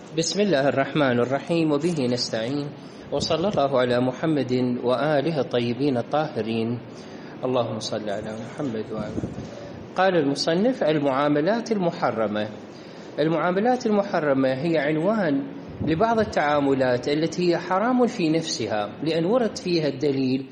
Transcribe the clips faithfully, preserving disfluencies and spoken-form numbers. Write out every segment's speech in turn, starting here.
بسم الله الرحمن الرحيم، وبه نستعين، وصلى الله على محمد وآله الطيبين الطاهرين. اللهم صل على محمد وآله. قال المصنف: المعاملات المحرمة. المعاملات المحرمة هي عنوان لبعض التعاملات التي هي حرام في نفسها، لأن ورد فيها الدليل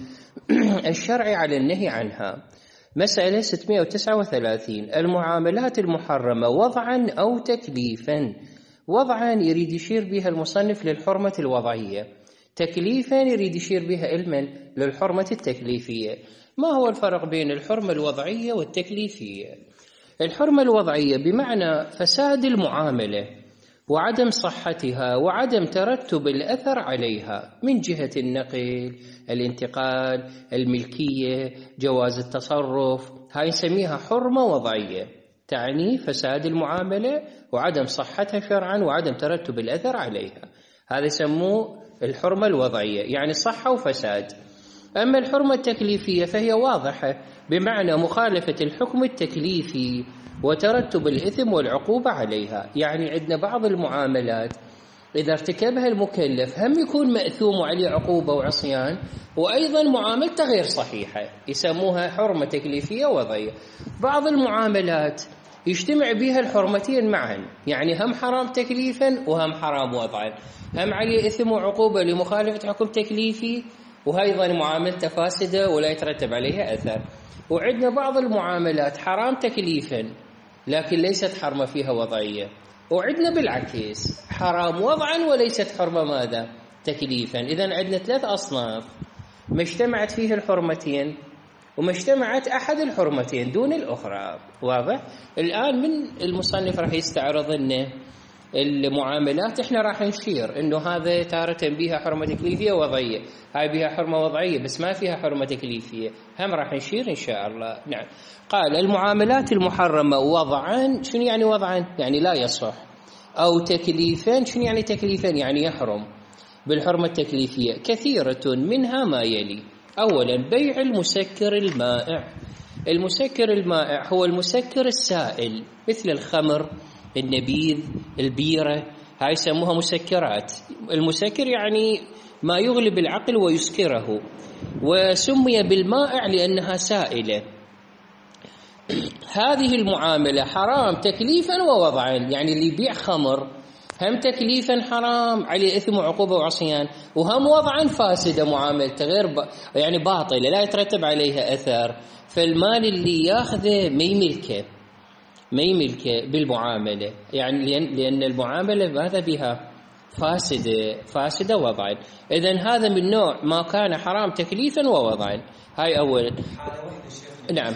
الشرعي على النهي عنها. مسألة ستمائة وتسعة وثلاثين: المعاملات المحرمة وضعا أو تكليفا. وضعا يريد يشير بها المصنف للحرمة الوضعية، تكليفا يريد يشير بها علما للحرمة التكليفية. ما هو الفرق بين الحرمة الوضعية والتكليفية؟ الحرمة الوضعية بمعنى فساد المعاملة وعدم صحتها وعدم ترتب الأثر عليها من جهة النقل، الانتقال، الملكية، جواز التصرف. هاي نسميها حرمة وضعية، تعني فساد المعاملة وعدم صحتها شرعا وعدم ترتب الأثر عليها. هذا يسموه الحرمة الوضعية، يعني صحة وفساد. أما الحرمة التكليفية فهي واضحة، بمعنى مخالفة الحكم التكليفي وترتب الإثم والعقوبة عليها. يعني عندنا بعض المعاملات إذا ارتكبها المكلف هم يكون مأثوم وعليه عقوبة وعصيان، وأيضا معاملته غير صحيحة، يسموها حرمة تكليفية وضعية. بعض المعاملات يجتمع بها الحرمتين معا، يعني هم حرام تكليفا وهم حرام وضعا، هم عليه إثم وعقوبة لمخالفة حكم تكليفي، وأيضا معاملته فاسدة ولا يترتب عليها أثر. وعندنا بعض المعاملات حرام تكليفا لكن ليست حرمة فيها وضعية، وعندنا بالعكس حرام وضعا وليست حرمة ماذا؟ تكليفا. إذن عندنا ثلاث أصناف ما اجتمعت فيه الحرمتين وما اجتمعت أحد الحرمتين دون الأخرى. واضح؟ الآن من المصنف راح يستعرض لنا المعاملات، احنا راح نشير انه هذا تارة بها حرمة تكليفية وضعية، هاي بها حرمة وضعية بس ما فيها حرمة تكليفية، هم راح نشير ان شاء الله. نعم. قال: المعاملات المحرمة وضعا. شنو يعني وضعا؟ يعني لا يصح. او تكليفا. شنو يعني تكليفا؟ يعني يحرم بالحرمة التكليفية. كثيرة منها ما يلي: اولا بيع المسكر المائع. المسكر المائع هو المسكر السائل مثل الخمر، النبيذ، البيرة، هاي يسموها مسكرات. المسكر يعني ما يغلب العقل ويسكره، وسمي بالمائع لأنها سائلة. هذه المعاملة حرام تكليفا ووضعا، يعني اللي يبيع خمر هم تكليفا حرام عليه إثم وعقوبة وعصيان، وهم وضعا فاسدة معاملته غير ب... يعني باطلة لا يترتب عليها أثر. فالمال اللي ياخذه ما يملكه ما يملكه بالمعاملة، يعني لأن, لأن المعاملة ماذا بها؟ فاسدة فاسدة وضعا. إذن هذا من نوع ما كان حرام تكليفا ووضعا. هاي أولا. نعم.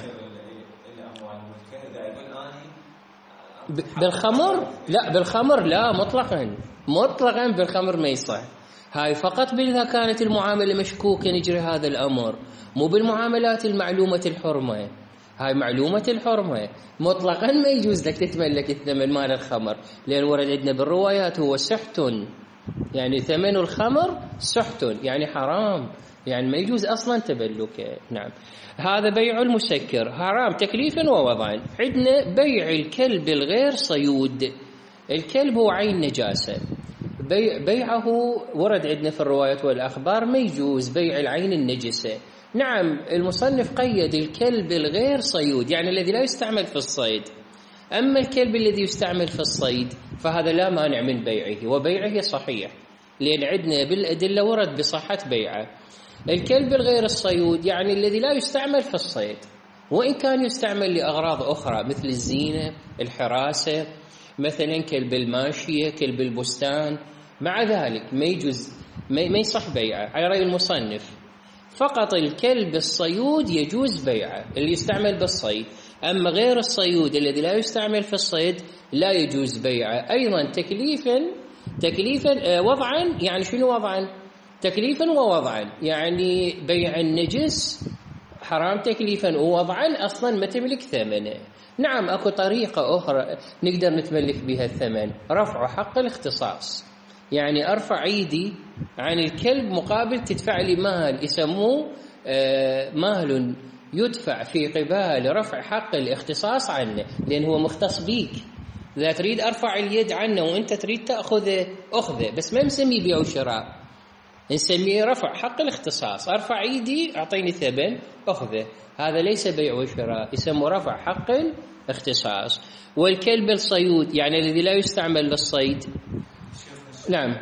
بالخمر لا، بالخمر لا مطلقا مطلقا بالخمر ما يصح. هاي فقط إذا كانت المعاملة مشكوكة نجري هذا الأمر، مو بالمعاملات المعلومة الحرمة. هاي معلومة الحرمة مطلقا ما يجوز لك تتملك الثمن مال الخمر، لأن ورد عندنا بالروايات هو سحت، يعني ثمن الخمر سحت، يعني حرام، يعني ما يجوز أصلا تملكه. نعم. هذا بيع المسكر حرام تكليفا ووضعا. عندنا بيع الكلب الغير صيود. الكلب هو عين نجاسة، بيع بيعه ورد عندنا في الروايات والأخبار ما يجوز بيع العين النجسة. نعم. المصنف قيد الكلب الغير صيود، يعني الذي لا يستعمل في الصيد. أما الكلب الذي يستعمل في الصيد فهذا لا مانع من بيعه، وبيعه صحيح لأن عندنا بالأدلة ورد بصحة بيعه. الكلب الغير الصيود يعني الذي لا يستعمل في الصيد، وإن كان يستعمل لأغراض أخرى مثل الزينة، الحراسة، مثلا كلب الماشية، كلب البستان، مع ذلك ما يجوز ما يصح بيعه على رأي المصنف. فقط الكلب الصيود يجوز بيعه اللي يستعمل بالصيد، أما غير الصيود الذي لا يستعمل في الصيد لا يجوز بيعه. أيضا تكليفا تكليفا وضعا. يعني شنو وضعا؟ تكليفا ووضعا، يعني بيع النجس حرام تكليفا، ووضعا أصلا ما تملك ثمنه. نعم. أكو طريقة أخرى نقدر نتملك بها الثمن، رفع حق الاختصاص، يعني أرفع أيدي عن الكلب مقابل تدفع لي مال، يسموه مال يدفع في قبال رفع حق الاختصاص عنه، لأنه هو مختص بيك، إذا تريد أرفع اليد عنه وأنت تريد تأخذه أخذه، بس ما نسميه بيع وشراء، نسميه رفع حق الاختصاص. أرفع إيدي أعطيني ثمن أخذه، هذا ليس بيع وشراء، يسمى رفع حق الاختصاص. والكلب الصيود يعني الذي لا يستعمل للصيد. نعم،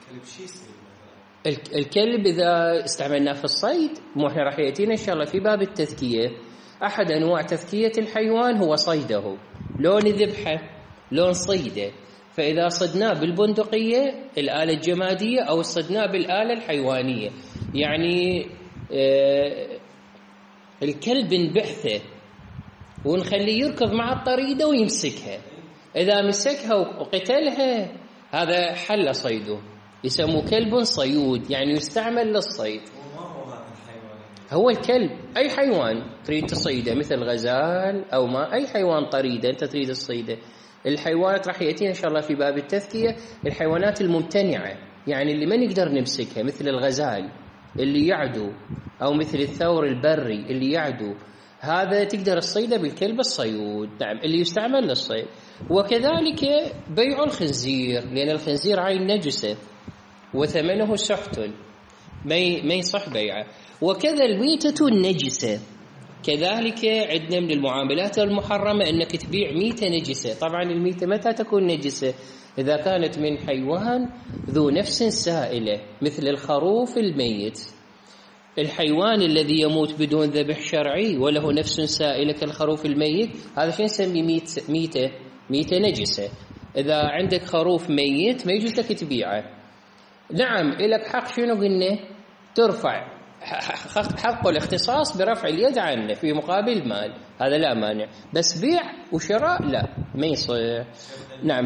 الكلب إذا استعملناه في الصيد، مو احنا راح يأتينا إن شاء الله في باب التذكية أحد أنواع تذكية الحيوان هو صيده، لون ذبحه لون صيده. فإذا صدناه بالبندقية الآلة الجمادية أو صدناه بالآلة الحيوانية، يعني آه الكلب نبعثه ونخليه يركض مع الطريدة ويمسكها، إذا مسكها وقتلها هذا حل صيده، يسموه كلب صيود، يعني يستعمل للصيد. هو الكلب أي حيوان تريد تصيده، مثل غزال أو ما أي حيوان طريدة أنت تريد تصيده. الحيوانات راح يأتينا إن شاء الله في باب التذكية الحيوانات الممتنعة، يعني اللي ما نقدر نمسكها، مثل الغزال اللي يعدو، أو مثل الثور البري اللي يعدو، هذا تقدر تصيده بالكلب الصيود. نعم، اللي يستعمل للصيد. وكذلك بيع الخنزير، لأن الخنزير عين نجسة وثمنه سحت، ما يصح بيعه. وكذا الميتة النجسة، كذلك عندنا من المعاملات المحرمة أنك تبيع ميتة نجسة. طبعا الميتة متى تكون نجسة؟ إذا كانت من حيوان ذو نفس سائلة، مثل الخروف الميت. الحيوان الذي يموت بدون ذبح شرعي وله نفس سائلة كالخروف الميت، هذا شيء نسميه ميتة ميتة نجسة. إذا عندك خروف ميت ما يجوز لك تبيعه. نعم، إلك حق، شنو قلنا؟ ترفع حق الاختصاص برفع اليد عنه في مقابل مال، هذا لا مانع، بس بيع وشراء لا، ما يصير. نعم،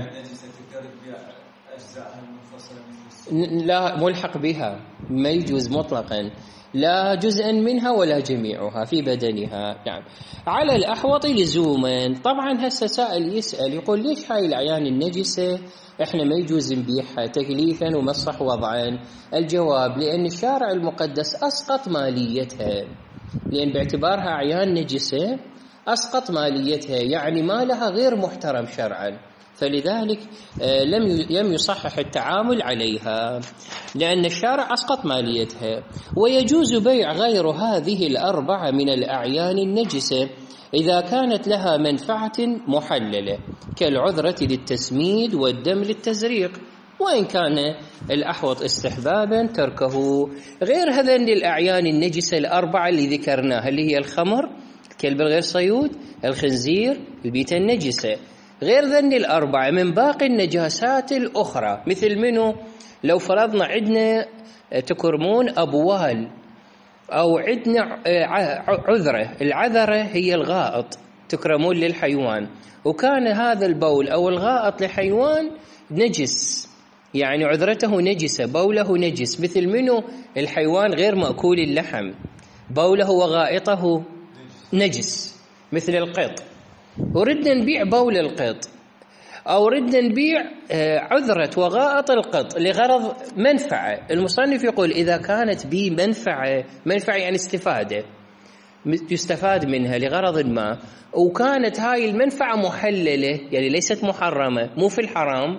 لا ملحق بها، ما يجوز مطلقا، لا جزءا منها ولا جميعها في بدنها. نعم. على الأحوط لزوما، طبعا هسه سائل يسأل يقول ليش هاي الأعيان النجسة احنا ما يجوز نبيعها تكليفا ومصح وضعا؟ الجواب لأن الشارع المقدس أسقط ماليتها، لأن باعتبارها أعيان نجسة أسقط ماليتها، يعني مالها غير محترم شرعا، فلذلك لم لم يصحح التعامل عليها، لأن الشارع أسقط ماليتها. ويجوز بيع غير هذه الأربعة من الأعيان النجسة إذا كانت لها منفعة محللة، كالعذرة للتسميد والدم للتزريق، وإن كان الأحوط استحبابا تركه. غير هذين الأعيان النجسة الأربعة اللي ذكرناها، اللي هي الخمر، الكلب الغير صيود، الخنزير، البيت النجسة، غير ذن الأربعة من باقي النجاسات الأخرى، مثل منه لو فرضنا عندنا تكرمون أبوال، أو عندنا عذرة، العذرة هي الغائط تكرمون للحيوان، وكان هذا البول أو الغائط لحيوان نجس، يعني عذرته نجسة، بوله نجس، مثل منه الحيوان غير مأكول اللحم، بوله وغائطه نجس، مثل القط، وردنا نبيع بول القط، أو ردنا نبيع عذرة وغائط القط لغرض منفعة. المصنف يقول إذا كانت بي منفعة، منفعة يعني استفادة، يستفاد منها لغرض ما، وكانت هاي المنفعة محللة يعني ليست محرمة، مو في الحرام،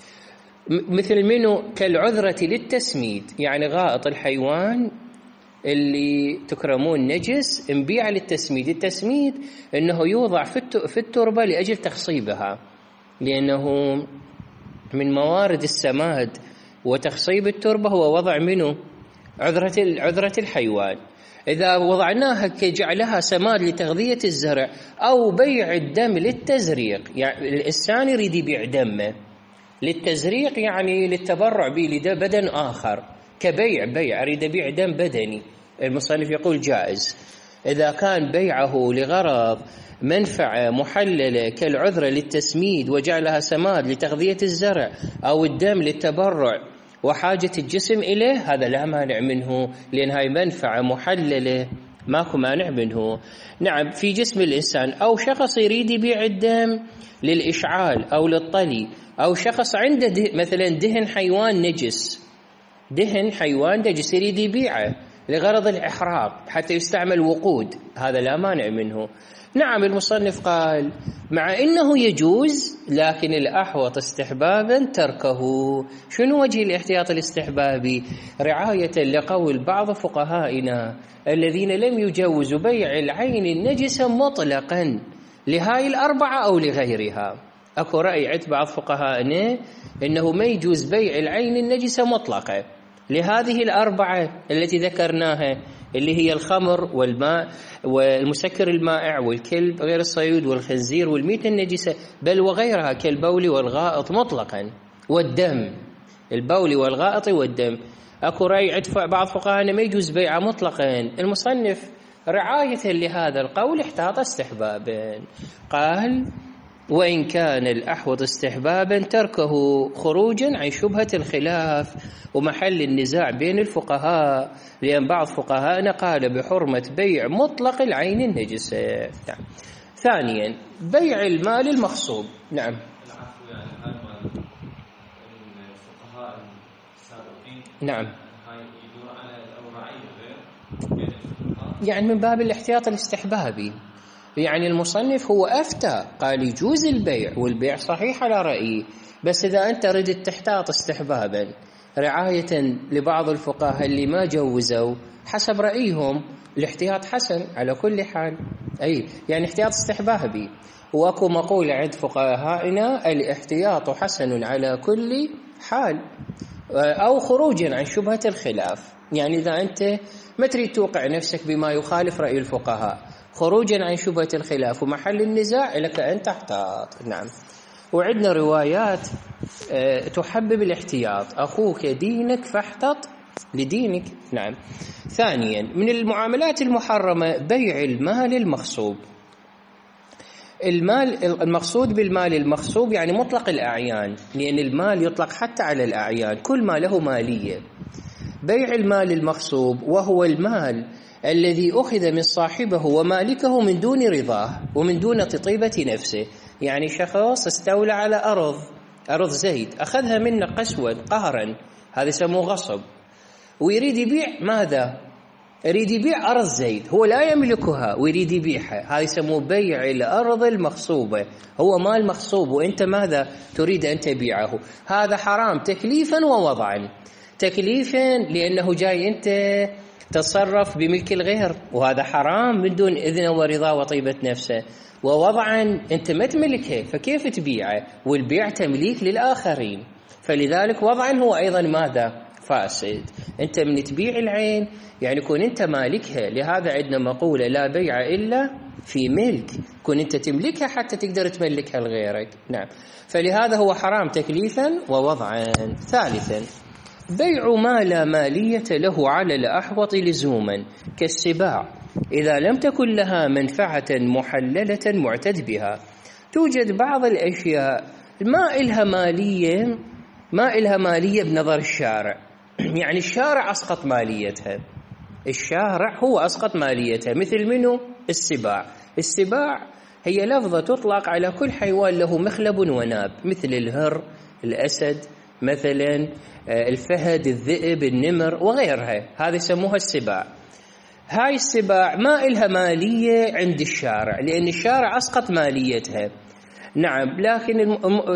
مثل منه كالعذرة للتسميد، يعني غائط الحيوان اللي تكرمون نجس نبيع للتسميد. التسميد انه يوضع في التربة لأجل تخصيبها، لأنه من موارد السماد، وتخصيب التربة هو وضع منه عذرة عذرة الحيوان. إذا وضعناها كجعلها سماد لتغذية الزرع، أو بيع الدم للتزريق، يعني الإنسان يريد يبيع دمه للتزريق، يعني للتبرع به لبدن آخر، كبيع بيع أريد أبيع دم بدني، المصنف يقول جائز. إذا كان بيعه لغرض منفعة محللة كالعذرة للتسميد وجعلها سماد لتغذية الزرع، أو الدم للتبرع وحاجة الجسم إليه، هذا لا مانع منه، لأن هاي منفعة محللة ماكو مانع منه. نعم، في جسم الإنسان، أو شخص يريد يبيع الدم للإشعال أو للطلي، أو شخص عنده ده مثلا دهن حيوان نجس، دهن حيوان نجس يريد يبيعه، لغرض الإحراق حتى يستعمل وقود، هذا لا مانع منه. نعم المصنف قال مع إنه يجوز لكن الأحوط استحبابا تركه. شنو وجه الاحتياط الاستحبابي؟ رعاية لقول بعض فقهائنا الذين لم يجوزوا بيع العين النجسة مطلقا لهاي الأربعة أو لغيرها. أكو رأي عند بعض فقهائنا إنه ما يجوز بيع العين النجسة مطلقا لهذه الأربعة التي ذكرناها، اللي هي الخمر والماء والمسكر المائع والكلب غير الصيد والخنزير والميتة النجسة، بل وغيرها كالبول والغائط مطلقا والدم، البول والغائط والدم. أكو رأي عند بعض فقهاءنا ما يجوز بيعه مطلقا. المصنف رعاية لهذا القول احتاط استحبابا، قال وإن كان الأحوط استحبابا تركه خروجا عن شبهة الخلاف ومحل النزاع بين الفقهاء، لأن بعض فقهاءنا قال بحرمة بيع مطلق العين النجسة. نعم. ثانيا بيع المال المغصوب. نعم. نعم. يعني من باب الاحتياط الاستحبابي، يعني المصنف هو أفتى قال يجوز البيع والبيع صحيح على رأيي، بس إذا أنت ردت تحتاط استحبابا رعاية لبعض الفقهاء اللي ما جوزوا حسب رأيهم، الاحتياط حسن على كل حال، أي يعني احتياط استحبابي. وأكو مقولة عند فقهائنا الاحتياط حسن على كل حال، أو خروجا عن شبهة الخلاف. يعني إذا أنت ما تريد توقع نفسك بما يخالف رأي الفقهاء خروجا عن شبهة الخلاف ومحل النزاع لك أن تحتاط. نعم. وعندنا روايات تحبب الاحتياط، أخوك دينك فاحتط لدينك. نعم. ثانيا من المعاملات المحرمة بيع المال المغصوب. المال المقصود بالمال المغصوب يعني مطلق الأعيان، لأن المال يطلق حتى على الأعيان، كل ما له مالية. بيع المال المغصوب وهو المال الذي أخذ من صاحبه ومالكه من دون رضاه ومن دون طيبة نفسه. يعني شخص استولى على أرض أرض زيد، أخذها منه قسوا قهرا، هذا يسموه غصب، ويريد يبيع ماذا؟ يريد يبيع أرض زيد، هو لا يملكها ويريد يبيعها، هذا يسموه بيع الأرض المغصوبة. هو مال مغصوب وأنت ماذا تريد أن تبيعه، هذا حرام تكليفا ووضعا. تكليفا لأنه جاي أنت تصرف بملك الغير، وهذا حرام من دون إذن ورضا وطيبة نفسه. ووضعا أنت ما تملكه فكيف تبيعه، والبيع تمليك للآخرين، فلذلك وضعا هو أيضا ماذا؟ فاسد. أنت من تبيع العين يعني كون أنت مالكها، لهذا عندنا مقولة لا بيع إلا في ملك، كون أنت تملكها حتى تقدر تملكها لغيرك. نعم. فلهذا هو حرام تكليفا ووضعا. ثالثا بيع ما لا مالية له على الأحوط لزوما كالسباع إذا لم تكن لها منفعة محللة معتد بها. توجد بعض الأشياء ما إلها مالية ما إلها مالية بنظر الشارع، يعني الشارع أسقط ماليتها، الشارع هو أسقط ماليتها، مثل منه السباع. السباع هي لفظة تطلق على كل حيوان له مخلب وناب، مثل الهر، الأسد مثلا، الفهد، الذئب، النمر وغيرها، هذه يسموها السباع. هاي السباع ما إلها مالية عند الشارع لأن الشارع أسقط ماليتها. نعم. لكن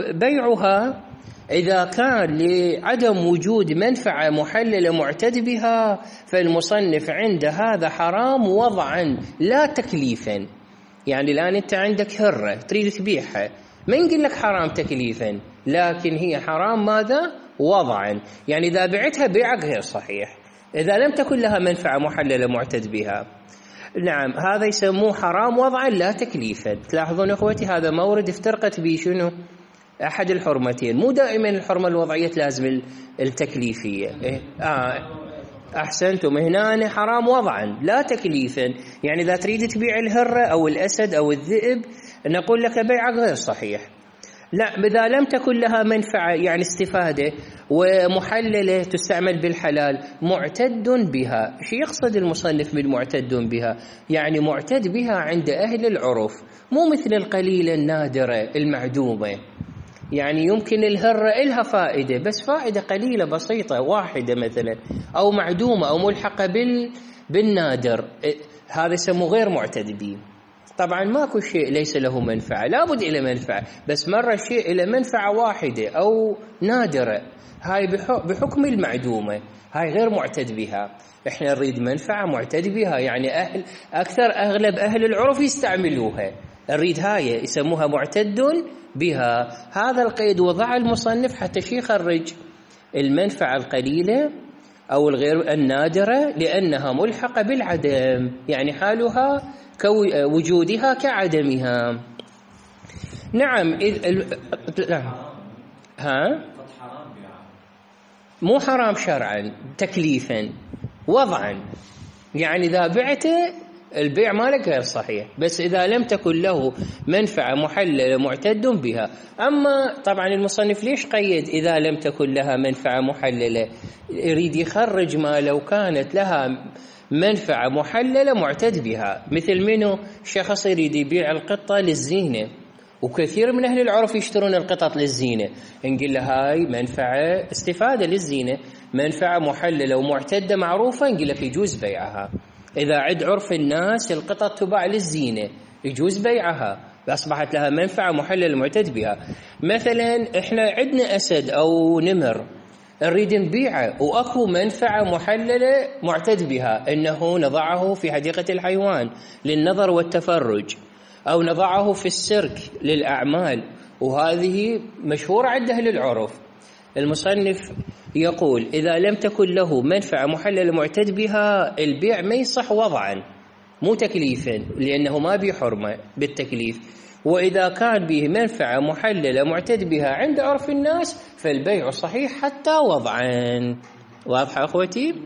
بيعها إذا كان لعدم وجود منفعة محللة معتد بها فالمصنف عند هذا حرام وضعا لا تكليفا. يعني الآن أنت عندك هرة تريد تبيعها، ما يمكن لك حرام تكليفا، لكن هي حرام ماذا؟ وضعا. يعني إذا بعتها بيعك غير صحيح إذا لم تكن لها منفعة محللة معتد بها. نعم. هذا يسموه حرام وضعا لا تكليفا. تلاحظون أخوتي هذا مورد افترقت به شنو؟ أحد الحرمتين. مو دائما الحرمة الوضعية لازم التكليفية. إيه؟ آه. أحسنتم. هنا حرام وضعا لا تكليفا، يعني إذا تريد تبيع الهرة أو الأسد أو الذئب نقول لك بيعك غير صحيح. لا، إذا لم تكن لها منفعة يعني استفادة ومحللة تستعمل بالحلال معتد بها. شو يقصد المصنف بالمعتد بها؟ يعني معتد بها عند أهل العرف، مو مثل القليلة النادرة المعدومة. يعني يمكن الهرة إلها فائدة بس فائدة قليلة بسيطة واحدة مثلا، أو معدومة أو ملحقة بال بالنادر، هذا يسموه غير معتد به. طبعا ماكو شيء ليس له منفعة، لابد إلى منفعة، بس مرة شيء إلى منفعة واحدة أو نادرة، هاي بحكم المعدومة، هاي غير معتد بها. إحنا نريد منفعة معتد بها، يعني أهل أكثر أغلب أهل العرف يستعملوها، نريد هاي يسموها معتد بها. هذا القيد وضع المصنف حتى شي يخرج المنفعة القليلة أو الغير النادرة لأنها ملحقة بالعدم، يعني حالها كوجودها كعدمها. نعم إذ ال... ها مو حرام شرعا، تكليفا، وضعا، يعني إذا بعته البيع مالك غير صحيح، بس إذا لم تكن له منفعة محللة معتد بها. أما طبعا المصنف ليش قيد إذا لم تكن لها منفعة محللة؟ يريد يخرج ما لو كانت لها منفعة محللة معتد بها، مثل منه شخص يريد يبيع القطة للزينة، وكثير من أهل العرف يشترون القطط للزينة، نقول له هاي منفعة استفادة للزينة، منفعة محللة ومعتدة معروفة، نقول لك يجوز بيعها. إذا عد عرف الناس القطط تباع للزينة يجوز بيعها، أصبحت لها منفعة محللة معتد بها. مثلا إحنا عندنا أسد أو نمر نريد نبيعه وأكو منفعة محللة معتد بها، إنه نضعه في حديقة الحيوان للنظر والتفرج، أو نضعه في السيرك للأعمال، وهذه مشهورة عند أهل العرف. المصنف يقول إذا لم تكن له منفعة محللة معتد بها البيع ما يصح وضعا مو تكليفا، لأنه ما بحرمة بالتكليف، وإذا كان به منفعة محللة معتد بها عند عرف الناس فالبيع صحيح حتى وضعا. واضحة أخوتي؟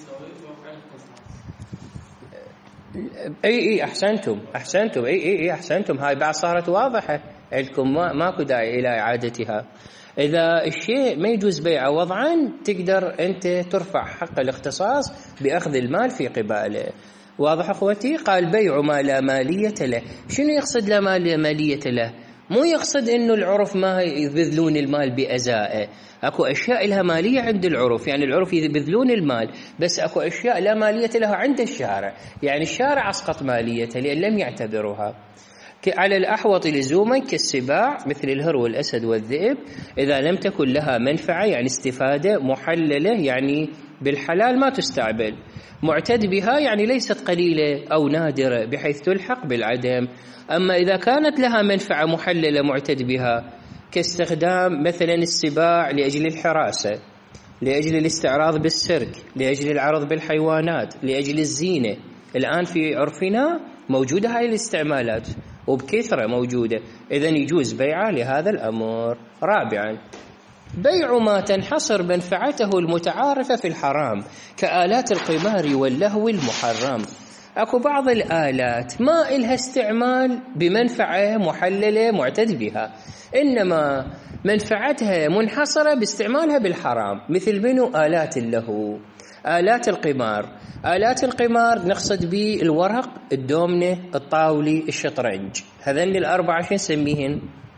اي اي احسنتم احسنتم اي اي اي احسنتم، هاي بعد صارت واضحه عندكم، ما ماكو داعي الى اعادتها. اذا الشيء ما يجوز بيعه وضعا تقدر انت ترفع حق الاختصاص باخذ المال في قباله. واضح اخوتي؟ قال بيع ما لا ماليه له. شنو يقصد لا ماليه له؟ مو يقصد انه العرف ما يبذلون المال بازائه، اكو اشياء لها ماليه عند العرف، يعني العرف يبذلون المال، بس اكو اشياء لا ماليه لها عند الشارع، يعني الشارع اسقط ماليتها لان لم يعتبرها. على الاحوط لزوما كالسباع مثل الهر والاسد والذئب، اذا لم تكن لها منفعه يعني استفاده محلله، يعني بالحلال ما تستعبل، معتد بها يعني ليست قليله او نادره بحيث تلحق بالعدم. أما إذا كانت لها منفعة محللة معتد بها كاستخدام مثلا السباع لأجل الحراسة، لأجل الاستعراض بالسيرك، لأجل العرض بالحيوانات، لأجل الزينة، الآن في عرفنا موجودة هاي الاستعمالات وبكثرة موجودة، إذن يجوز بيعها لهذا الأمر. رابعا بيع ما تنحصر منفعته المتعارفة في الحرام كآلات القمار واللهو المحرم. أكو بعض الآلات ما إلها استعمال بمنفعة محللة معتد بها، إنما منفعتها منحصرة باستعمالها بالحرام، مثل منو آلات اللهو، آلات القمار. آلات القمار نقصد به الورق، الدومنة، الطاولي، الشطرنج، هذين الأربعة شو نسميهن؟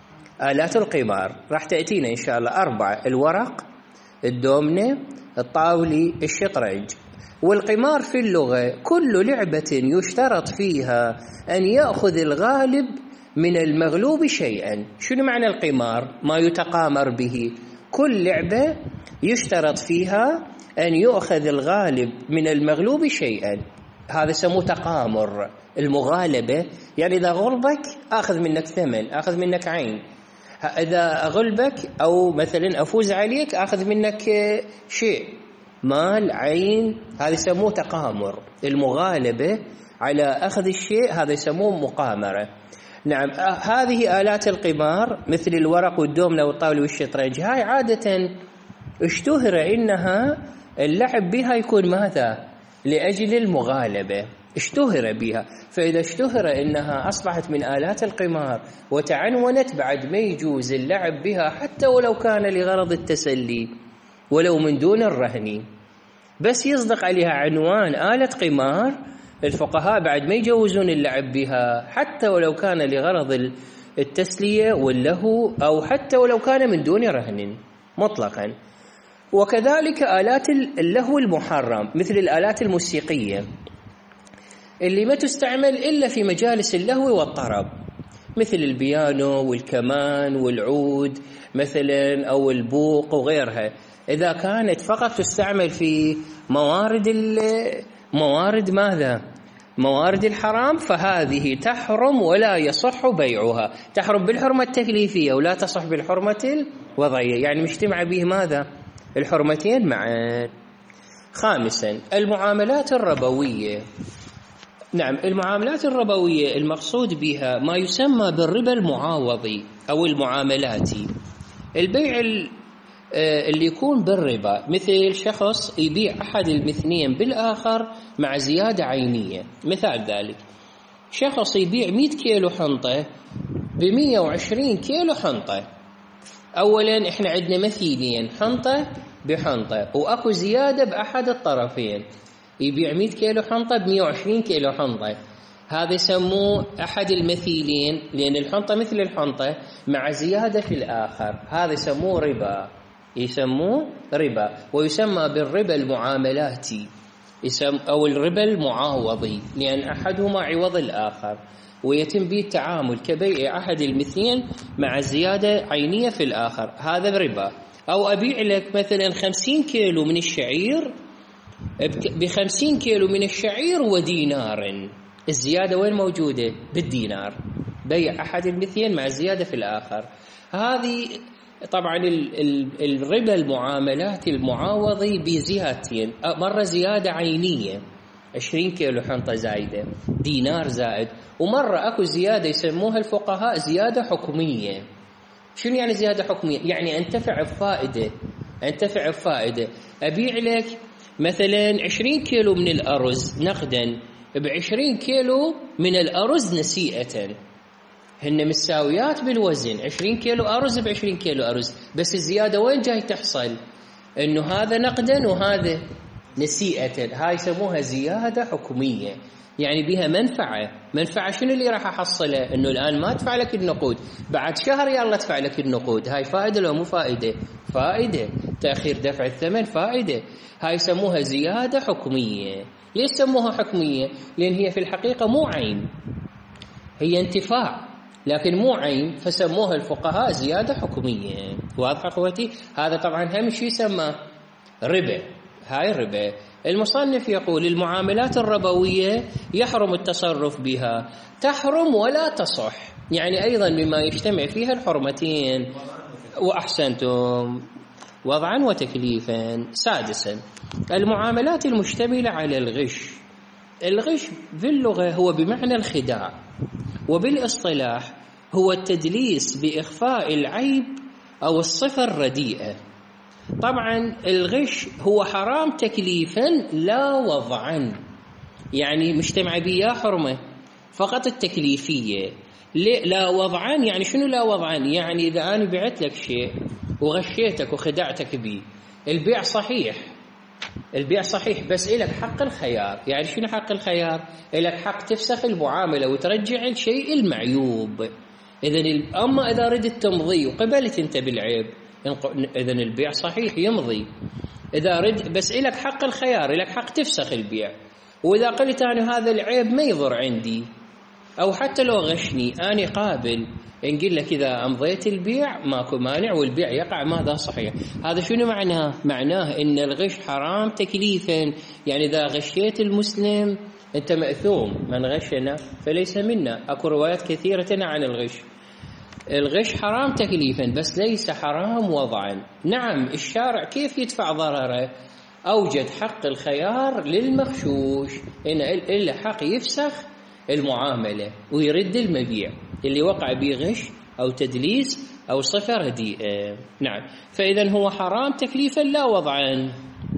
آلات القمار. راح تأتينا إن شاء الله أربعة: الورق، الدومنة، الطاولي، الشطرنج. والقمار في اللغة كل لعبة يشترط فيها أن يأخذ الغالب من المغلوب شيئا. شنو معنى القمار؟ ما يتقامر به، كل لعبة يشترط فيها أن يأخذ الغالب من المغلوب شيئا، هذا سموه تقامر، المغالبة، يعني إذا غلبك أخذ منك ثمن، أخذ منك عين، إذا أغلبك أو مثلا أفوز عليك أخذ منك شيء، مال، عين، هذا يسموه تقامر، المغالبة على أخذ الشيء هذا يسموه مقامرة. نعم، هذه آلات القمار مثل الورق والدومنة والطاولة والشطرنج، هاي عادة اشتهر إنها اللعب بها يكون ماذا؟ لأجل المغالبة، اشتهر بها. فإذا اشتهر إنها أصبحت من آلات القمار وتعنونت بعد ما يجوز اللعب بها حتى ولو كان لغرض التسلي ولو من دون الرهن، بس يصدق عليها عنوان آلة قمار، الفقهاء بعد ما يجوزون اللعب بها حتى ولو كان لغرض التسلية واللهو، أو حتى ولو كان من دون رهن مطلقا. وكذلك آلات اللهو المحرم مثل الآلات الموسيقية اللي ما تستعمل إلا في مجالس اللهو والطرب، مثل البيانو والكمان والعود مثلا أو البوق وغيرها. إذا كانت فقط تستعمل في موارد موارد ماذا؟ موارد الحرام، فهذه تحرم ولا يصح بيعها. تحرم بالحرمة التكليفية ولا تصح بالحرمة الوضعية، يعني مجتمع به ماذا؟ الحرمتين معا. خامسا المعاملات الربوية. نعم، المعاملات الربوية المقصود بها ما يسمى بالربا المعاوضي أو المعاملاتي. البيع اللي يكون بالربا، مثل شخص يبيع أحد المثنين بالآخر مع زيادة عينية. مثال ذلك شخص يبيع مئة كيلو حنطة بمئة وعشرين كيلو حنطة. أولا إحنا عندنا مثيلين، حنطة بحنطة، وأكو زيادة بأحد الطرفين، يبيع مئة كيلو حنطة بمئة وعشرين كيلو حنطة. هذا يسموه أحد المثيلين، لأن الحنطة مثل الحنطة مع زيادة في الآخر، هذا يسموه ربا، يسموه ربا. ويسمى بالربا المعاملاتي يسمى أو الربا المعاوضي، لأن أحدهما عوض الآخر، ويتم به التعامل كبيع أحد المثلين مع زيادة عينية في الآخر، هذا ربا. أو أبيع لك مثلا خمسين كيلو من الشعير بخمسين كيلو من الشعير ودينار، الزيادة وين موجودة؟ بالدينار، بيع أحد المثلين مع زيادة في الآخر. هذه طبعا الربا المعاملات المعاوضي بزيادتين، مرة زيادة عينية عشرين كيلو حنطة زايدة دينار زائد، ومرة أكو زيادة يسموها الفقهاء زيادة حكمية. شنو يعني زيادة حكمية؟ يعني أنتفع بفائدة، أنتفع بفائدة. أبيع لك مثلا عشرين كيلو من الأرز نقدا بعشرين كيلو من الأرز نسيئة، هن مساويات بالوزن، عشرين كيلو أرز بعشرين كيلو أرز، بس الزيادة وين جاي تحصل؟ إنه هذا نقدا وهذا نسيئة، هاي يسموها زيادة حكمية، يعني بها منفعة. منفعة شنو اللي راح أحصله؟ إنه الآن ما أدفع لك النقود، بعد شهر يلا أدفع لك النقود، هاي فائدة لو مو فائدة؟ فائدة. تأخير دفع الثمن فائدة. هاي يسموها زيادة حكمية. ليش سموها حكمية؟ لأن هي في الحقيقة مو عين، هي انتفاع لكن مو عين، فسموها الفقهاء زيادة حكمية. واضح أخوتي؟ هذا طبعا هم شيء يسمى ربا، هاي الربا. المصنف يقول المعاملات الربوية يحرم التصرف بها، تحرم ولا تصح، يعني أيضا بما يجتمع فيها الحرمتين. وأحسنتم، وضعا وتكليفا. سادسا المعاملات المشتملة على الغش. الغش في اللغة هو بمعنى الخداع، وبالاصطلاح هو التدليس بإخفاء العيب أو الصفة الرديئة. طبعا الغش هو حرام تكليفا لا وضعا، يعني مجتمع بيا حرمة فقط التكليفية، لا وضعا. يعني شنو لا وضعا؟ يعني إذا أنا بعت لك شيء وغشيتك وخدعتك به، البيع صحيح، البيع صحيح، بس إلك حق الخيار. يعني شنو حق الخيار؟ إلك حق تفسخ المعاملة وترجع الشيء المعيوب. إذن أما إذا ردت تمضي وقبلت أنت بالعيب، إذن البيع صحيح يمضي. إذا رد بس إلك حق الخيار، إلك حق تفسخ البيع. وإذا قلت أنا هذا العيب ما يضر عندي، أو حتى لو غشني أنا قابل، نقول لك إذا أمضيت البيع ماكو مانع والبيع يقع، ماذا صحيح. هذا شنو معناه؟ معناه إن الغش حرام تكليفا، يعني إذا غشيت المسلم أنت مأثوم، من غشنا فليس منا. أكو روايات كثيرة عن الغش. الغش حرام تكليفا بس ليس حرام وضعا. نعم الشارع كيف يدفع ضرره؟ أوجد حق الخيار للمغشوش، إن إلا حق يفسخ المعاملة ويرد المبيع اللي وقع به غش أو تدليس أو صفة رديئة. نعم، فإذا هو حرام تكليفا لا وضعا،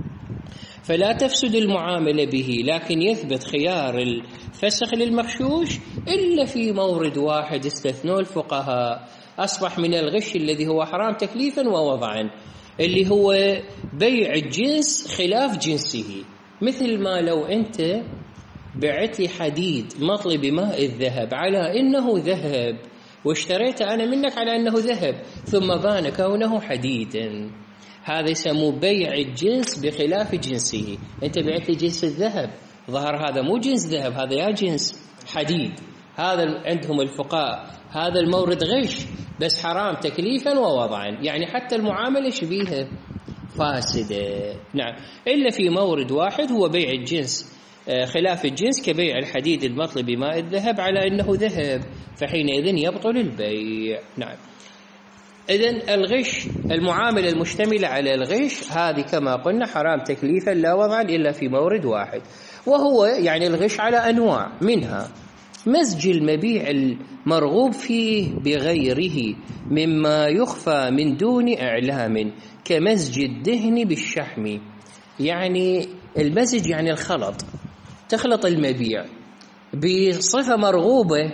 فلا تفسد المعاملة به، لكن يثبت خيار الفسخ للمغشوش إلا في مورد واحد استثنوا الفقهاء، أصبح من الغش الذي هو حرام تكليفا ووضعا، اللي هو بيع الجنس خلاف جنسه. مثل ما لو أنت بعت لي حديد مطلي بماء الذهب على إنه ذهب، واشتريته أنا منك على أنه ذهب ثم بان كونه حديدا، هذا يسموه بيع الجنس بخلاف جنسه. أنت بعت لي جنس الذهب، ظهر هذا مو جنس ذهب، هذا يا جنس حديد. هذا عندهم الفقهاء هذا المورد غش، بس حرام تكليفا ووضعا، يعني حتى المعاملة شبيهة فاسدة. نعم، إلا في مورد واحد هو بيع الجنس خلاف الجنس، كبيع الحديد المطلي بماء الذهب على أنه ذهب، فحينئذ يبطل البيع. نعم، إذن الغش، المعاملة المشتملة على الغش هذه كما قلنا حرام تكليفا لا وضعا إلا في مورد واحد، وهو يعني الغش على أنواع، منها مزج المبيع المرغوب فيه بغيره مما يخفى من دون إعلام كمزج الدهن بالشحم. يعني المزج يعني الخلط، تخلط المبيع بصفة مرغوبة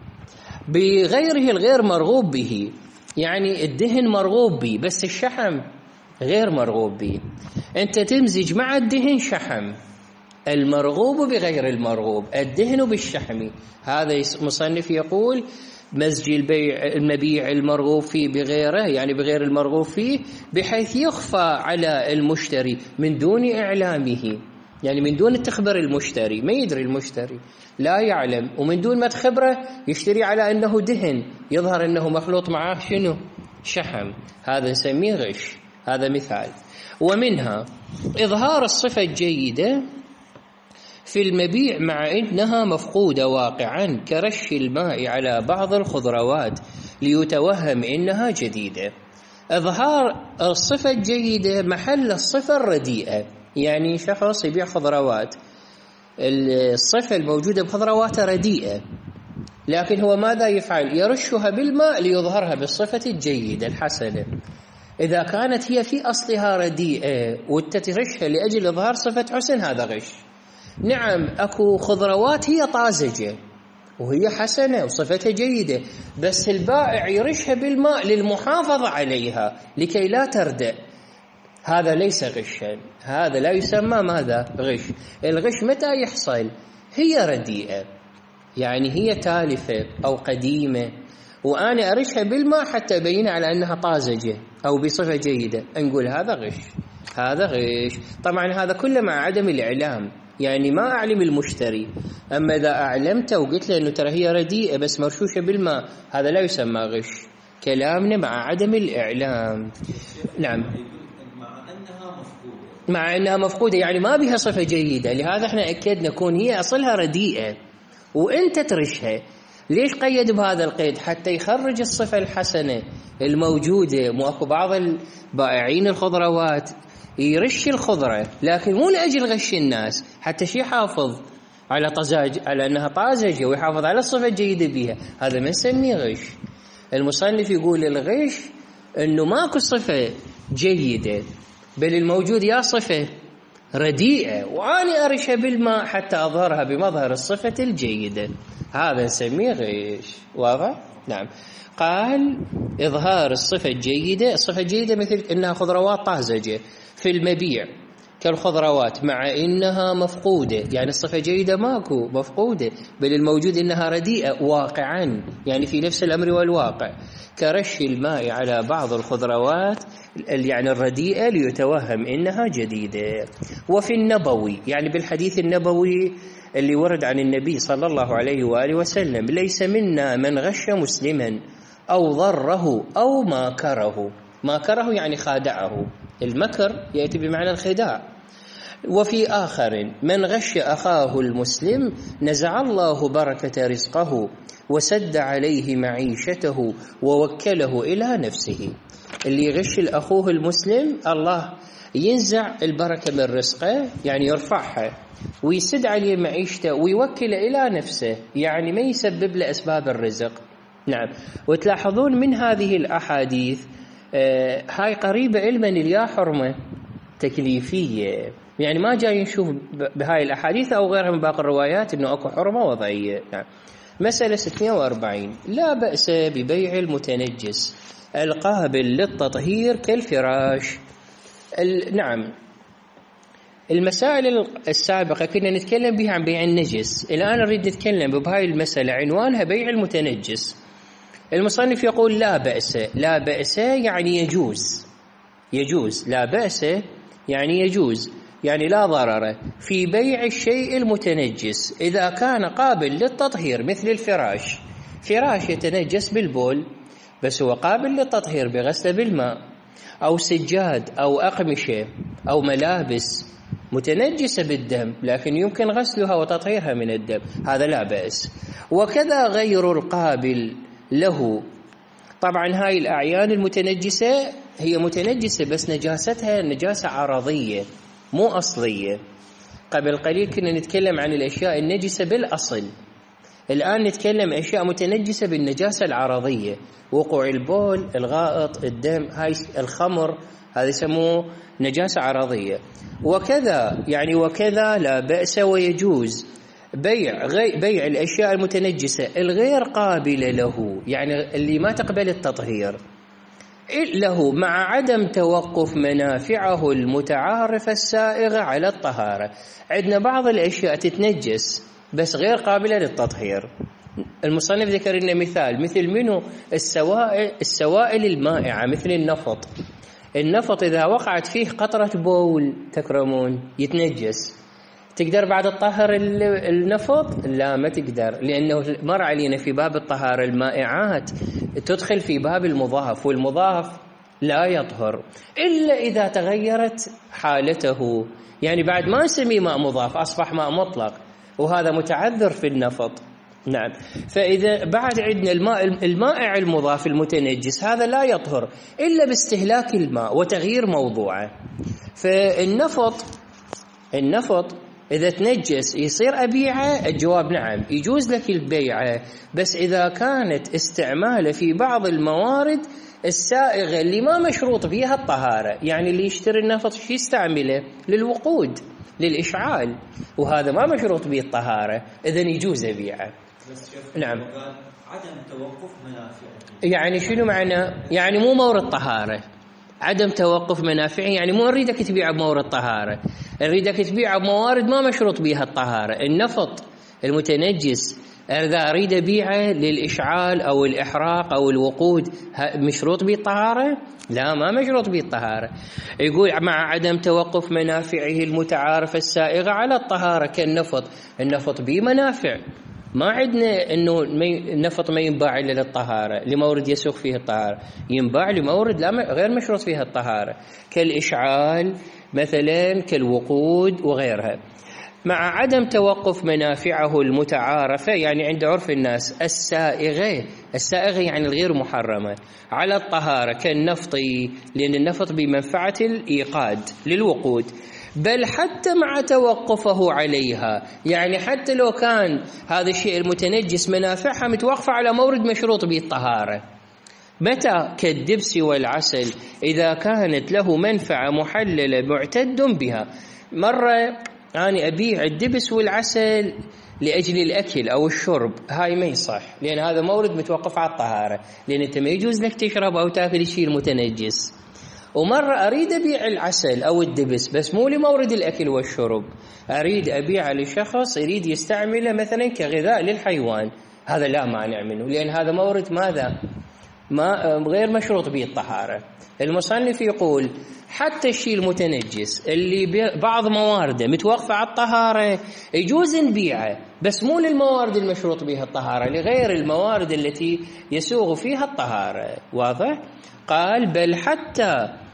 بغيره الغير مرغوب به، يعني الدهن مرغوب به بس الشحم غير مرغوب به، أنت تمزج مع الدهن شحم، المرغوب بغير المرغوب، الدهن بالشحم. هذا مصنف يقول مزج البيع المبيع المرغوب فيه بغيره، يعني بغير المرغوب فيه، بحيث يخفى على المشتري من دون إعلامه، يعني من دون تخبر المشتري، ما يدري المشتري لا يعلم، ومن دون ما تخبره يشتري على أنه دهن، يظهر أنه مخلوط معه شنو؟ شحم. هذا نسميه غش، هذا مثال. ومنها إظهار الصفة الجيدة في المبيع مع إنها مفقودة واقعا كرش الماء على بعض الخضروات ليتوهم إنها جديدة. إظهار الصفة الجيدة محل الصفة الرديئة، يعني شخص يبيع خضروات، الصفة الموجودة بخضروات رديئة، لكن هو ماذا يفعل؟ يرشها بالماء ليظهرها بالصفة الجيدة الحسنة. إذا كانت هي في أصلها رديئة وتترشها لأجل إظهار صفة حسن، هذا غش. نعم، أكو خضروات هي طازجة وهي حسنة وصفتها جيدة، بس البائع يرشها بالماء للمحافظة عليها لكي لا تردأ، هذا ليس غشا، هذا لا يسمى ماذا؟ غش. الغش متى يحصل؟ هي رديئة، يعني هي تالفة أو قديمة، وأنا أرشها بالماء حتى أبين على أنها طازجة أو بصفة جيدة، نقول هذا غش، هذا غش. طبعا هذا كله مع عدم الإعلام، يعني ما أعلم المشتري، أما إذا أعلمته وقلت له أنه ترى هي رديئة بس مرشوشة بالماء، هذا لا يسمى غش. كلامنا مع عدم الإعلام. نعم، مع أنها مفقودة يعني ما بها صفة جيدة، لهذا احنا أكدنا كون هي أصلها رديئة وأنت ترشها. ليش قيد بهذا القيد؟ حتى يخرج الصفة الحسنة الموجودة. مو أكو بعض البائعين الخضروات يرش الخضرة لكن مو لأجل غش الناس، حتى شي يحافظ على طزاج، على أنها طازجة ويحافظ على الصفة الجيدة بها، هذا ما نسميه غش. المصنف يقول الغش أنه ماكو صفة جيدة، بل الموجود يا صفة رديئة وأنا أرشها بالماء حتى أظهرها بمظهر الصفة الجيدة، هذا نسميه غش. واضح؟ نعم. قال إظهار الصفة الجيدة، الصفة الجيدة مثل إنها خضروات طازجة في المبيع كالخضروات مع إنها مفقودة، يعني الصفة جيدة ماكو، مفقودة، بل الموجود إنها رديئة واقعا، يعني في نفس الأمر والواقع، كرش الماء على بعض الخضروات يعني الرديئة ليتوهم إنها جديدة. وفي النبوي، يعني بالحديث النبوي اللي ورد عن النبي صلى الله عليه وآله وسلم: ليس منا من غش مسلما أو ضره أو ماكره. ماكره يعني خادعه، المكر يأتي بمعنى الخداع. وفي آخر: من غش أخاه المسلم نزع الله بركة رزقه وسد عليه معيشته ووكله إلى نفسه. اللي يغش الأخوه المسلم الله ينزع البركة من رزقه، يعني يرفعها ويسد عليه معيشته ويوكل إلى نفسه، يعني ما يسبب له أسباب الرزق. نعم. وتلاحظون من هذه الأحاديث آه هاي قريبة علما اليا حرمة تكليفية، يعني ما جاي نشوف بهاي الأحاديث أو غيرها من باقي الروايات إنه أكو حرمة وضعية. نعم. مسألة ستمائة وأربعين: لا بأس ببيع المتنجس القابل للتطهير كالفراش. نعم، المسائل السابقة كنا نتكلم بها عن بيع النجس، الآن نريد نتكلم بهاي المسألة عنوانها بيع المتنجس. المصنف يقول لا بأس. لا بأس يعني يجوز، يجوز. لا بأس يعني يجوز، يعني لا ضرر في بيع الشيء المتنجس إذا كان قابل للتطهير، مثل الفراش. فراش يتنجس بالبول بس هو قابل للتطهير بغسله بالماء، أو سجاد أو أقمشة أو ملابس متنجسة بالدم لكن يمكن غسلها وتطهيرها من الدم، هذا لا بأس. وكذا غير القابل له. طبعا هاي الأعيان المتنجسة هي متنجسة بس نجاستها نجاسة عرضية مو أصلية. قبل قليل كنا نتكلم عن الأشياء النجسة بالأصل، الآن نتكلم أشياء متنجسة بالنجاسة العرضية، وقوع البول، الغائط، الدم، هاي الخمر، هذا يسموه نجاسة عرضية. وكذا يعني وكذا لا بأس ويجوز بيع غي بيع الأشياء المتنجسة الغير قابلة له، يعني اللي ما تقبل التطهير له، مع عدم توقف منافعه المتعارفة السائغة على الطهارة. عندنا بعض الأشياء تتنجس بس غير قابلة للتطهير. المصنف ذكر لنا مثال، مثل منه السوائل السوائل المائعة مثل النفط. النفط إذا وقعت فيه قطرة بول تكرمون يتنجس، تقدر بعد الطهر النفط؟ لا ما تقدر، لأنه مر علينا في باب الطهارة المائعات تدخل في باب المضاف، والمضاف لا يطهر إلا إذا تغيرت حالته، يعني بعد ما نسميه ماء مضاف أصبح ماء مطلق، وهذا متعذر في النفط. نعم. فإذا بعد عندنا الماء المائع المضاف المتنجس هذا لا يطهر إلا باستهلاك الماء وتغيير موضوعه. فالنفط النفط إذا تنجس يصير أبيعه؟ الجواب نعم، يجوز لك البيعه، بس إذا كانت استعماله في بعض الموارد السائغة اللي ما مشروط فيها الطهارة. يعني اللي يشتري النفط شو يستعمله؟ للوقود، للإشعال، وهذا ما مشروط به الطهارة، إذن يجوز بيعه. نعم. عدم توقف منافعه يعني شنو معنى؟ يعني مو مورد طهارة. عدم توقف منافعه يعني مو نريدك تبيعه بمورد طهارة، نريدك تبيعه بموارد ما مشروط بها الطهارة. النفط المتنجس إذا أريد أبيعه للإشعال أو الإحراق أو الوقود مشروط به الطهارة؟ لا ما مشروط به الطهارة. يقول مع عدم توقف منافعه المتعارفة السائغة على الطهارة كالنفط. النفط به منافع، ما عندنا انه النفط ما ينباع الا للطهاره، لمورد يسوق فيه الطهاره، ينباع لمورد لا غير مشروط فيها الطهاره كالاشعال مثلا، كالوقود وغيرها. مع عدم توقف منافعه المتعارفه يعني عند عرف الناس السائغه، السائغه يعني الغير محرمه على الطهاره كالنفط، لان النفط بمنفعه الايقاد للوقود، بل حتى مع توقفه عليها، يعني حتى لو كان هذا الشيء المتنجس منافعها متوقفة على مورد مشروط به الطهارة. متى؟ كالدبس والعسل إذا كانت له منفعة محللة معتد بها. مرة أنا أبيع الدبس والعسل لأجل الأكل أو الشرب، هاي ما يصح، لأن هذا مورد متوقف على الطهارة، لأن أنت ما يجوز لك تشرب أو تأكل الشيء المتنجس. ومرة أريد أبيع العسل أو الدبس بس مو لمورد الأكل والشرب، أريد أبيع لشخص يريد يستعمله مثلا كغذاء للحيوان، هذا لا مانع منه، لأن هذا مورد ماذا؟ ما غير مشروط به الطهارة. المصنف يقول حتى الشيء المتنجس اللي بعض موارده متوقفة على الطهارة يجوز نبيعه، بس مو للموارد المشروط بها الطهارة، لغير الموارد التي يسوغ فيها الطهارة. واضح؟ قال بل حتى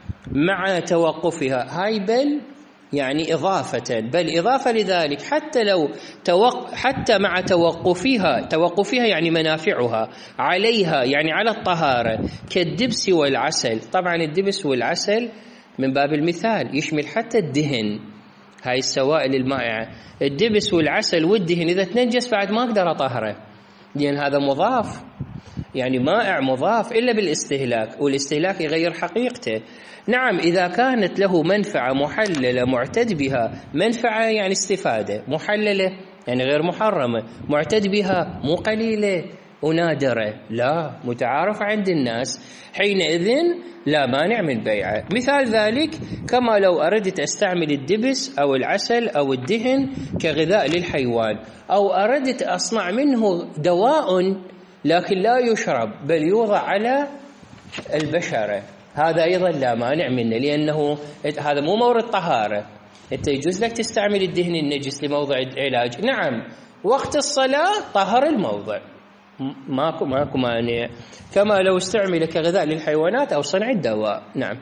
مع توقفها، هاي بل يعني إضافة، بل إضافة لذلك حتى لو توق... حتى مع توقفها، توقفها يعني منافعها عليها يعني على الطهارة كالدبس والعسل. طبعا الدبس والعسل من باب المثال يشمل حتى الدهن، هاي السوائل المائعة. الدبس والعسل والدهن إذا تنجس بعد ما أقدر أطهره، لأن هذا مضاف، يعني مائع مضاف إلا بالاستهلاك، والاستهلاك يغير حقيقته. نعم إذا كانت له منفعة محللة معتد بها، منفعة يعني استفادة، محللة يعني غير محرمة، معتد بها مو قليلة ونادرة، لا متعارف عند الناس، حينئذ لا مانع من بيعه. مثال ذلك كما لو أردت أستعمل الدبس أو العسل أو الدهن كغذاء للحيوان، أو أردت أصنع منه دواء لكن لا يشرب بل يوضع على البشرة، هذا أيضا لا مانع منه، لأنه هذا مو مورد طهارة. أنت يجوز لك تستعمل الدهن النجس لموضع العلاج، نعم، وقت الصلاة طهر الموضع، ماكو ماكو مانع، كما لو استعمل كغذاء للحيوانات أو صنع الدواء. نعم.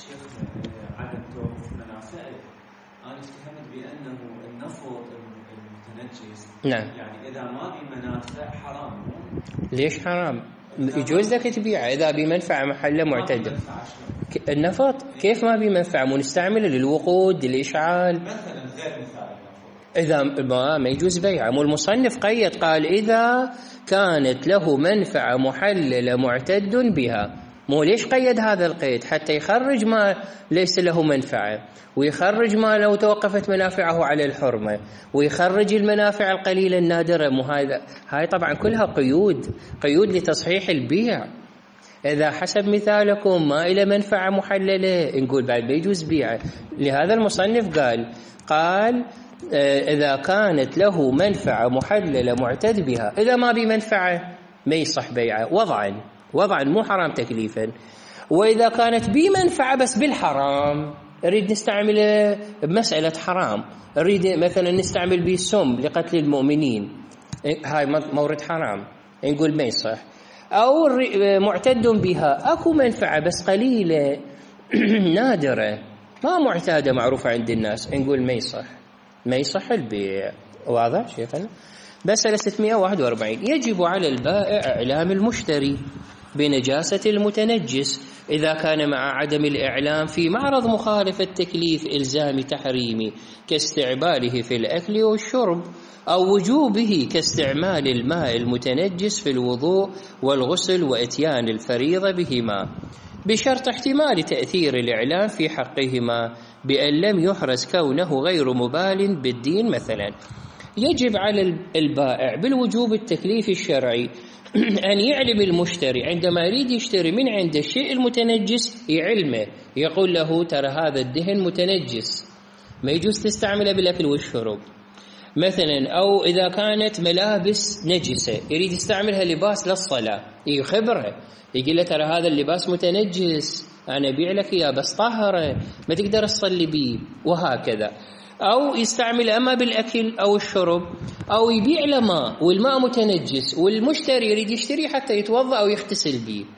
عدم توقف منافعه، أنا اتهمت بأنه النفط المتنجس، نعم، يعني إذا ما بمنافع حرام. ليش حرام؟ يجوز لك تبيعه إذا بمنفعة محله معتدل. النفط كيف ما بمنفعة؟ منستعمله للوقود، للإشعال مثلا، غير مثال إذا ما, ما يجوز بيعه. مو المصنف قيد قال إذا كانت له منفعة محللة معتد بها، مو ليش قيد هذا القيد؟ حتى يخرج ما ليس له منفعة، ويخرج ما لو توقفت منافعه على الحرمة، ويخرج المنافع القليلة النادرة. مو هذا، هاي طبعا كلها قيود، قيود لتصحيح البيع. إذا حسب مثالكم ما إلى منفعة محللة نقول بعد بيجوز بيعه. لهذا المصنف قال قال إذا كانت له منفعة محللة معتد بها، إذا ما بمنفعة ما يصح بيعه وضعا وضعا، مو حرام تكليفا. وإذا كانت بمنفعة بس بالحرام، نريد نستعمله بمسألة حرام، نريد مثلا نستعمل به السم لقتل المؤمنين، هاي مورد حرام، نقول ما يصح. أو معتد بها أكو منفعة بس قليلة نادرة ما معتادة معروفة عند الناس، نقول ما يصح، ما يصح البيع. واضح شيخنا؟ مسألة ستمائة وواحد وأربعين. يجب على البائع إعلام المشتري بنجاسة المتنجس إذا كان مع عدم الإعلام في معرض مخالفة تكليف إلزام تحريمي كاستعماله في الأكل والشرب، أو وجوبه كاستعمال الماء المتنجس في الوضوء والغسل وإتيان الفريضة بهما، بشرط احتمال تأثير الإعلام في حقهما بأن لم يحرز كونه غير مبال بالدين مثلا. يجب على البائع بالوجوب التكليف الشرعي أن يعلم المشتري عندما يريد يشتري من عند الشيء المتنجس، يعلمه، يقول له ترى هذا الدهن متنجس، ما يجوز تستعمله بالأكل والشرب مثلا. أو إذا كانت ملابس نجسة يريد يستعملها لباس للصلاة، يخبره، يقول له ترى هذا اللباس متنجس، أنا أبيع لك إياه بس طهره، ما تقدر تصلي بيه، وهكذا. أو يستعمل أما بالأكل أو الشرب، أو يبيع له ماء والماء متنجس والمشتري يريد يشتري حتى يتوضأ أو يغتسل به.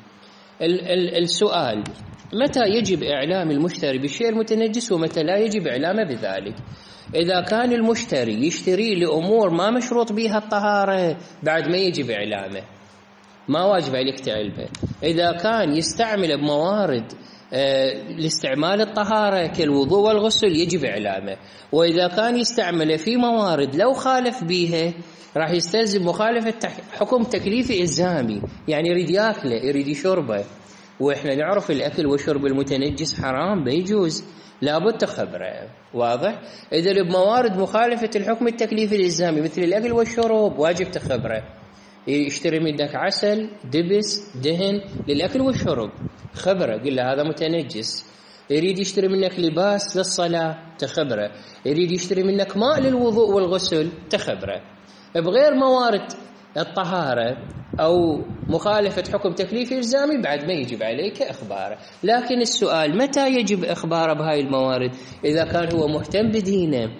السؤال متى يجب إعلام المشتري بالشيء المتنجس ومتى لا يجب إعلامه بذلك؟ إذا كان المشتري يشتري لأمور ما مشروط بها الطهارة بعد ما يجب إعلامه، ما واجب عليك تعلمه. إذا كان يستعمل بموارد لاستعمال الطهارة كالوضوء والغسل يجب إعلامه. وإذا كان يستعمل في موارد لو خالف بيها راح يستلزم مخالفة حكم تكليفي إلزامي، يعني يريد يأكله يريد يشربه، وإحنا نعرف الأكل والشرب المتنجس حرام ما يجوز، لابد تخبره. واضح؟ إذا بموارد مخالفة الحكم التكليفي الإلزامي مثل الأكل والشرب واجب تخبره، يشتري منك عسل، دبس، دهن للأكل والشرب، خبره، قل له هذا متنجس. يريد يشتري منك لباس للصلاة، تخبره. يريد يشتري منك ماء للوضوء والغسل، تخبره. بغير موارد الطهارة أو مخالفة حكم تكليفي إلزامي بعد ما يجب عليك إخباره. لكن السؤال متى يجب إخباره بهاي الموارد؟ إذا كان هو مهتم بدينه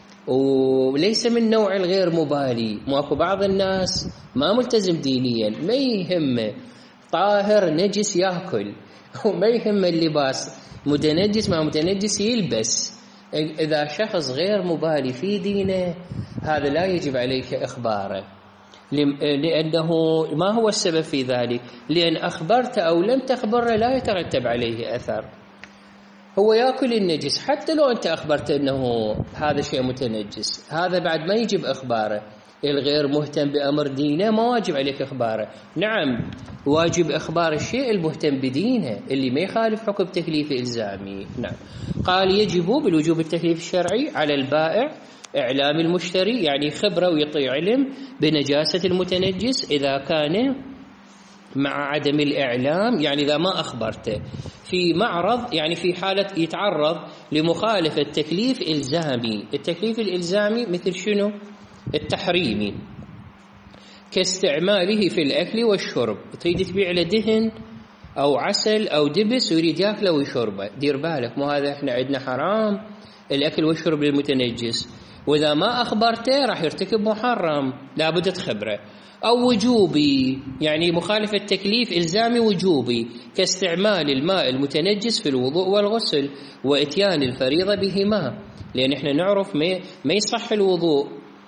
وليس من نوع الغير مبالي. ماكو بعض الناس ما ملتزم دينيا، ما يهمه طاهر نجس يأكل، وما يهمه اللباس متنجس ما متنجس يلبس. إذا شخص غير مبالي في دينه هذا لا يجب عليك إخباره، لأنه ما هو السبب في ذلك؟ لأن أخبرت أو لم تخبره لا يترتب عليه أثر. هو يأكل النجس حتى لو أنت أخبرت أنه هذا شيء متنجس، هذا بعد ما يجب إخباره. الغير مهتم بأمر دينه ما واجب عليك إخباره. نعم واجب إخبار الشيء المهتم بدينه اللي ما يخالف حكم تكليف إلزامي. نعم. قال يجب بالوجوب التكليف الشرعي على البائع إعلام المشتري، يعني خبرة ويعطي علم بنجاسة المتنجس إذا كان مع عدم الإعلام، يعني إذا ما أخبرته في معرض، يعني في حالة يتعرض لمخالفة تكليف إلزامي. التكليف الإلزامي مثل شنو؟ التحريمي. كاستعماله في الأكل والشرب. تريد تبيع له دهن أو عسل أو دبس ويريد يأكله ويشربه، دير بالك، مو هذا إحنا عندنا حرام الأكل والشرب للمتنجس، وإذا ما أخبرته راح يرتكب محرم، لابد تخبره. أو وجوبي، يعني مخالفة تكليف إلزامي وجوبي، كاستعمال الماء المتنجس في الوضوء والغسل وإتيان الفريضة بهما، لأن إحنا نعرف ما يصح الوضوء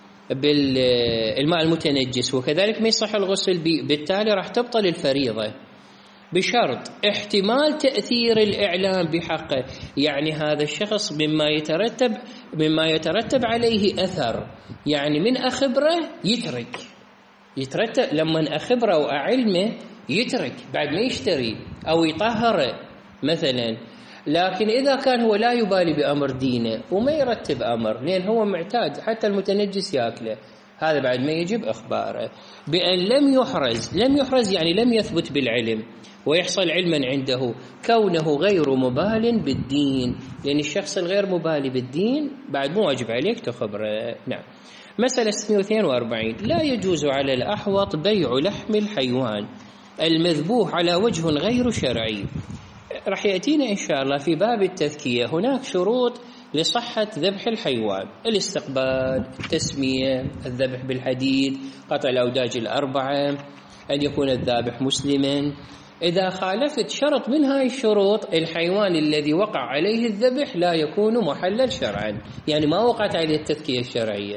بالماء المتنجس وكذلك ما يصح الغسل، بالتالي راح تبطل الفريضة، بشرط احتمال تأثير الإعلام بحقه، يعني هذا الشخص مما يترتب مما يترتب عليه أثر، يعني من أخبره يترك يترتب لما أخبره وأعلمه يترك بعد ما يشتري أو يطهره مثلا. لكن إذا كان هو لا يبالي بأمر دينه وما يرتب أمر، لأن هو معتاد حتى المتنجس يأكله، هذا بعد ما يجب إخباره. بأن لم يحرز لم يحرز يعني لم يثبت بالعلم ويحصل علما عنده كونه غير مبال بالدين، لأن الشخص الغير مبالي بالدين بعد مو واجب عليك تخبره. نعم. مسألة ستمائة واثنين وأربعين: لا يجوز على الأحوط بيع لحم الحيوان المذبوح على وجه غير شرعي. راح يأتينا إن شاء الله في باب التذكية هناك شروط لصحة ذبح الحيوان: الاستقبال، التسمية، الذبح بالحديد، قطع الأوداج الأربعة، أن يكون الذابح مسلما. إذا خالفت شرط من هاي الشروط الحيوان الذي وقع عليه الذبح لا يكون محلل شرعا، يعني ما وقعت عليه التذكية الشرعية،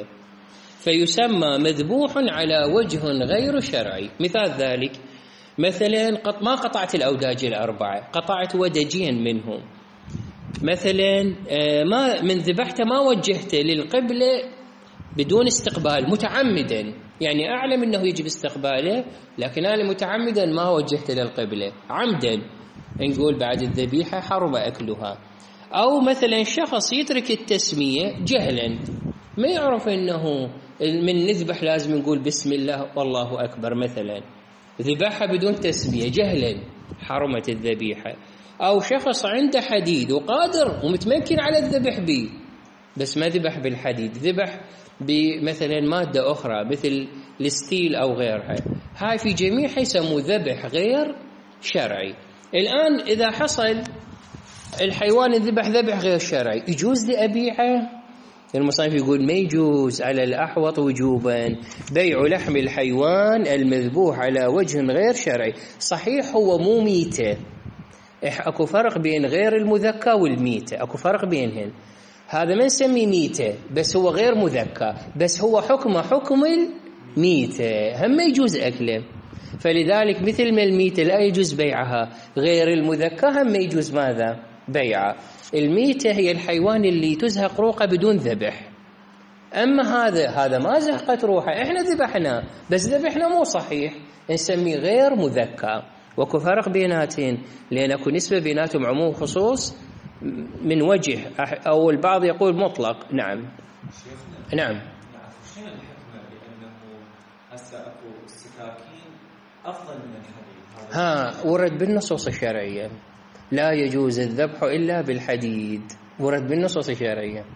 فيسمى مذبوح على وجه غير شرعي. مثال ذلك مثلا قط ما قطعت الأوداج الأربعة، قطعت ودجين منهم مثلا، ما من ذبحته ما وجهته للقبلة بدون استقبال متعمدا، يعني أعلم أنه يجب استقباله لكن أنا متعمدا ما وجهته للقبلة عمدا، نقول بعد الذبيحة حرم أكلها. أو مثلا شخص يترك التسمية جهلا، ما يعرف أنه من نذبح لازم نقول بسم الله والله أكبر مثلا، ذبحها بدون تسمية جهلا، حرمت الذبيحة. أو شخص عنده حديد وقادر ومتمكن على الذبح به بس ما ذبح بالحديد، ذبح بمثلا مادة أخرى مثل الستيل أو غيرها، هاي في جميع يسموه ذبح غير شرعي. الآن إذا حصل الحيوان الذبح ذبح غير شرعي، يجوز لأبيعه؟ المصنف يقول ما يجوز على الأحوط وجوبا بيع لحم الحيوان المذبوح على وجه غير شرعي. صحيح هو مو ميتة، اكو فرق بين غير المذكى والميتة، اكو فرق بينهن، هذا ما نسميه ميتة بس هو غير مذكى، بس هو حكمه حكم الميتة، هم ما يجوز أكله. فلذلك مثل ما الميتة لا يجوز بيعها، غير المذكى هم ما يجوز ماذا؟ بيعها. الميتة هي الحيوان اللي تزهق روحه بدون ذبح، أما هذا هذا ما زهقت روحه، إحنا ذبحنا بس ذبحنا مو صحيح، نسميه غير مذكى. وكو فرق بيناتهم، لأن اكو نسبة بيناتهم عموم خصوص من وجه، أو البعض يقول مطلق. نعم نعم. شنو الحكمة بأنه هسه اكو السكاكين أفضل من الحديد؟ ها ورد بالنصوص الشرعية لا يجوز الذبح إلا بالحديد، ورد بالنصوص الشرعية،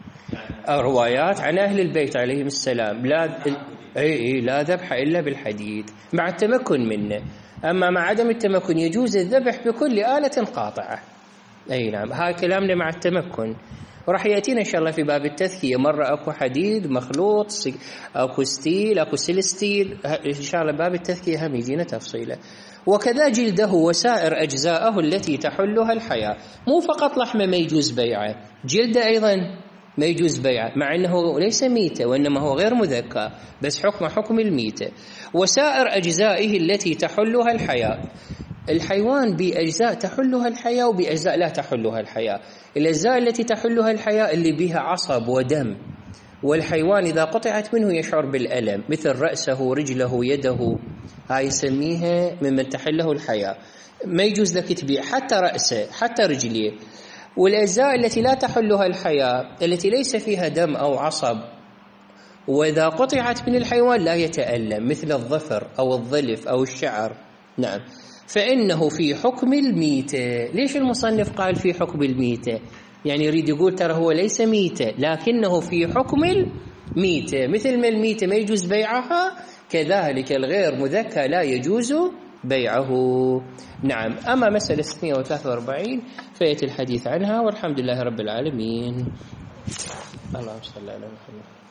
روايات عن أهل البيت عليهم السلام لا أي أي لا ذبح إلا بالحديد مع التمكن منه، أما مع عدم التمكن يجوز الذبح بكل آلة قاطعة. أي نعم، هاي كلامنا مع التمكن، وراح يأتينا إن شاء الله في باب التذكية مرة أكو حديد مخلوط، أكو ستيل، أكو سيلستيل، إن شاء الله باب التذكية هم يجينا تفصيله. وكذا جلده وسائر أجزاءه التي تحلها الحياة، مو فقط لحمه ما يجوز بيعه، جلده أيضا ما يجوز بيعه، مع أنه ليس ميتة وإنما هو غير مذكى بس حكم حكم الميتة. وسائر أجزائه التي تحلها الحياة، الحيوان بأجزاء تحلها الحياة وبأجزاء لا تحلها الحياة. الأجزاء التي تحلها الحياة اللي بها عصب ودم، والحيوان إذا قطعت منه يشعر بالألم، مثل رأسه رجله يده، هاي يسميها ممن تحله الحياة، ما يجوز لك تبيع حتى رأسه حتى رجليه. والأجزاء التي لا تحلها الحياة التي ليس فيها دم أو عصب وإذا قطعت من الحيوان لا يتألم، مثل الظفر أو الظلف أو الشعر. نعم، فإنه في حكم الميتة. ليش المصنف قال في حكم الميتة؟ يعني يريد يقول ترى هو ليس ميتة لكنه في حكم الميتة، مثل ما الميتة ما يجوز بيعها كذلك الغير مذكى لا يجوز بيعه. نعم. أما مسألة ستمائة وثلاثة وأربعين فيأتي الحديث عنها، والحمد لله رب العالمين. اللهم صل على محمد.